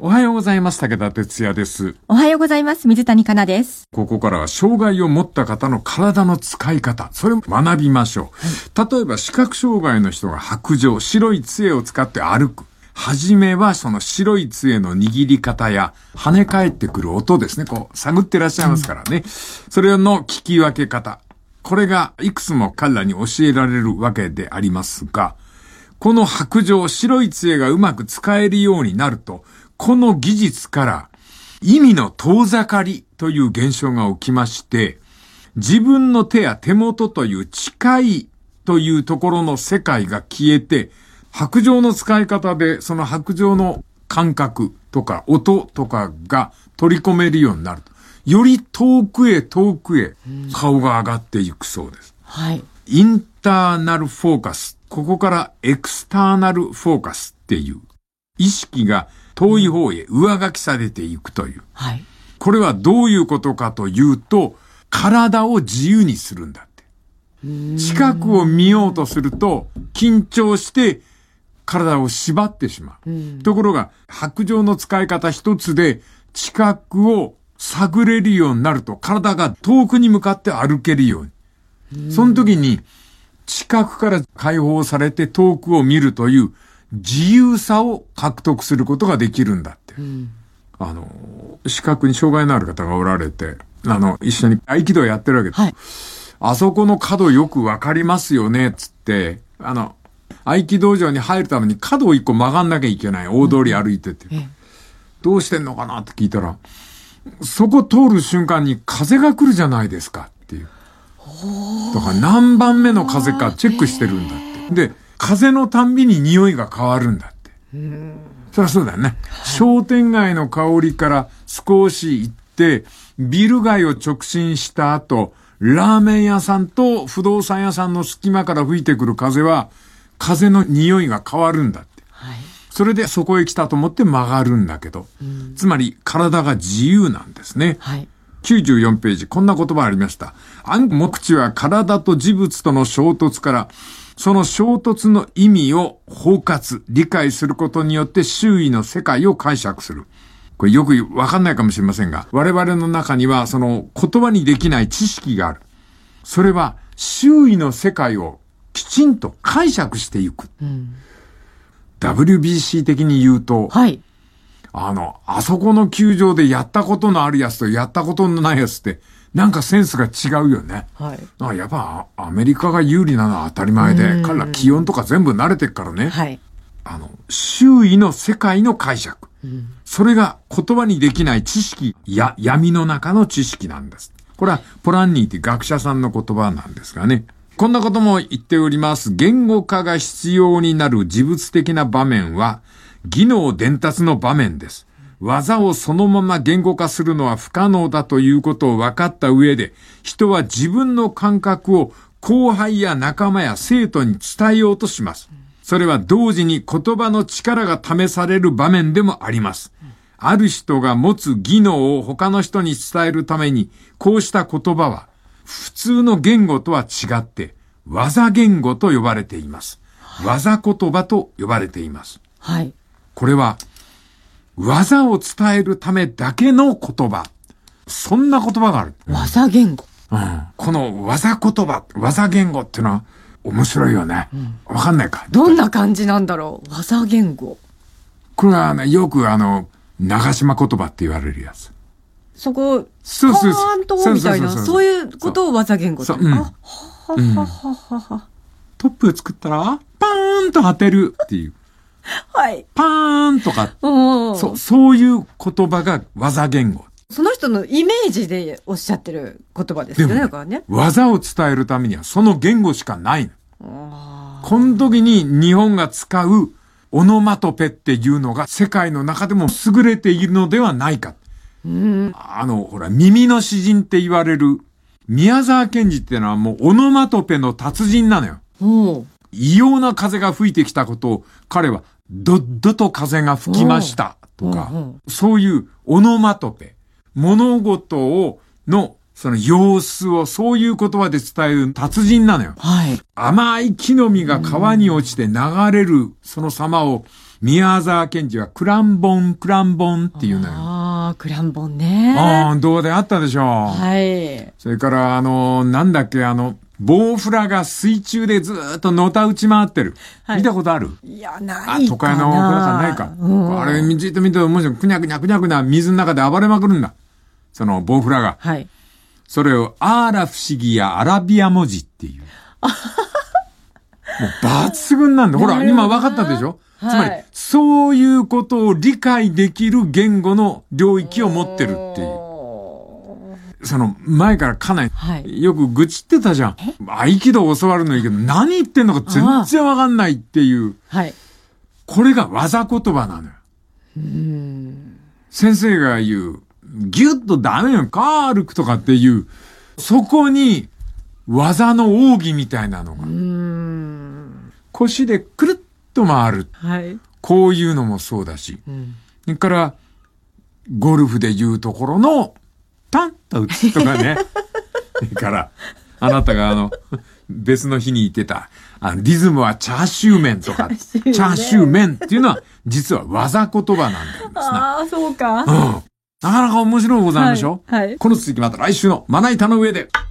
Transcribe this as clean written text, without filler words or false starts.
おはようございます。武田哲也です。 おはようございます。水谷香奈です。 ここからは障害を持った方の体の使い方、それを学びましょう。はい、例えば視覚障害の人が白杖、白い杖を使って歩く。はじめはその白い杖の握り方や跳ね返ってくる音ですね。こう探ってらっしゃいますからね。それの聞き分け方。これがいくつも彼らに教えられるわけでありますが、この白杖、白い杖がうまく使えるようになると、この技術から意味の遠ざかりという現象が起きまして、自分の手や手元という近いというところの世界が消えて、白杖の使い方でその白杖の感覚とか音とかが取り込めるようになると。より遠くへ遠くへ顔が上がっていくそうです。 はい。 インターナルフォーカス。ここからエクスターナルフォーカスっていう意識が遠い方へ上書きされていくという。 はい。 これはどういうことかというと、体を自由にするんだって。近くを見ようとすると、緊張して体を縛ってしまう。ところが、白杖の使い方一つで、近くを探れるようになると、体が遠くに向かって歩けるように。その時に、近くから解放されて遠くを見るという、自由さを獲得することができるんだって。視覚に障害のある方がおられて、一緒に合気道やってるわけです。はい、あそこの角よくわかりますよね、つって、合気道場に入るために角を一個曲がんなきゃいけない。大通り歩いてて。どうしてんのかなって聞いたら、そこ通る瞬間に風が来るじゃないですかっていう。だから何番目の風かチェックしてるんだって。で、風のたんびに匂いが変わるんだって。そりゃそうだよね。商店街の香りから少し行って、ビル街を直進した後、ラーメン屋さんと不動産屋さんの隙間から吹いてくる風は、風の匂いが変わるんだって。はい、それでそこへ来たと思って曲がるんだけど、つまり体が自由なんですね。はい、94ページ、こんな言葉ありました。暗黙知は体と事物との衝突から、その衝突の意味を包括、理解することによって周囲の世界を解釈する。これよくわかんないかもしれませんが、我々の中にはその言葉にできない知識がある。それは周囲の世界をきちんと解釈していく。WBC 的に言うと、はい、あそこの球場でやったことのあるやつとやったことのないやつって、なんかセンスが違うよね。はい。やっぱアメリカが有利なのは当たり前で、彼ら気温とか全部慣れてるからね。はい。周囲の世界の解釈。それが言葉にできない知識や闇の中の知識なんです。これはポランニーという学者さんの言葉なんですがね。こんなことも言っております。言語化が必要になる事物的な場面は、技能伝達の場面です。技をそのまま言語化するのは不可能だということを分かった上で、人は自分の感覚を後輩や仲間や生徒に伝えようとします。それは同時に言葉の力が試される場面でもあります。ある人が持つ技能を他の人に伝えるために、こうした言葉は普通の言語とは違って、技言語と呼ばれています。技言葉と呼ばれています。はい。これは、技を伝えるためだけの言葉。そんな言葉がある。 技言語。 この技言葉、技言語っていうのは面白いよね。わかんないか。 どんな感じなんだろう。技言語。 これはね、よく長島言葉って言われるやつ。 そこ、スカーンとみたいな、そういうことを技言語と。 トップ作ったら、パーンと当てるっていう。はい。パーンとか、そういう言葉が技言語。 その人のイメージでおっしゃってる言葉ですよね、だからね。 技を伝えるためにはその言語しかないの。この時に日本が使うオノマトペっていうのが世界の中でも優れているのではないか。ほら、耳の詩人って言われる宮沢賢治っていうのはもうオノマトペの達人なのよ。異様な風が吹いてきたことを彼はどっどと風が吹きましたとか、そういうオノマトペ、物事のその様子をそういう言葉で伝える達人なのよ。はい。甘い木の実が川に落ちて流れるその様を宮沢賢治はクランボンっていうのよ。 ああ、クランボンね。 動画であったでしょ。 はい。 それからなんだっけ、ボウフラが水中でずーっとのた打ち回ってる。はい、見たことある？ いや、ないかな。 都会のボウフラかないか。あれ、じっと見てもしくにゃくにゃくにゃくな水の中で暴れまくるんだ。そのボウフラが。 はい。 それをアーラ不思議やアラビア文字っていう。もう抜群なんだ。ほら、今分かったでしょ？つまり、そういうことを理解できる言語の領域を持ってるっていう。その前からかなり、よく愚痴ってたじゃん。合気道教わるのいいけど、何言ってんのか全然わかんないっていう。 はい。 これが技言葉なのよ。先生が言う、ギュッとダメよ、カールクとかっていう、そこに技の奥義みたいなのが。腰でくるっと回る。 はい。 こういうのもそうだし。それから、ゴルフで言うところの、タンと打つとかね。それから、あなたが別の日に言ってた、リズムはチャーシュー麺とか、チャーシュー麺っていうのは、実は技言葉なんだよですな。 ああ、そうか。 なかなか面白いございましょ？ はい。 この続きまた来週のまな板の上で。